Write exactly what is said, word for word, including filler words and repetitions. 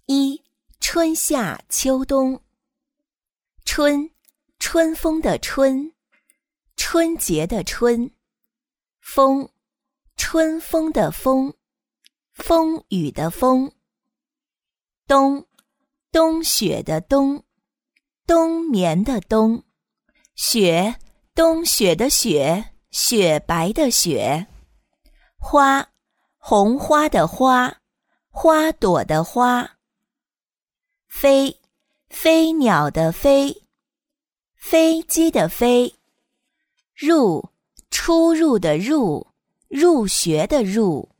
一、春夏秋冬。春，春风的春，春节的春。风，春风的风，风雨的风。冬，冬雪的冬，冬眠的冬。雪，冬雪的雪，雪白的雪。花，红花的花，花朵的花。飞，飞鸟的飞，飞机的飞。入，出入的入，入学的入。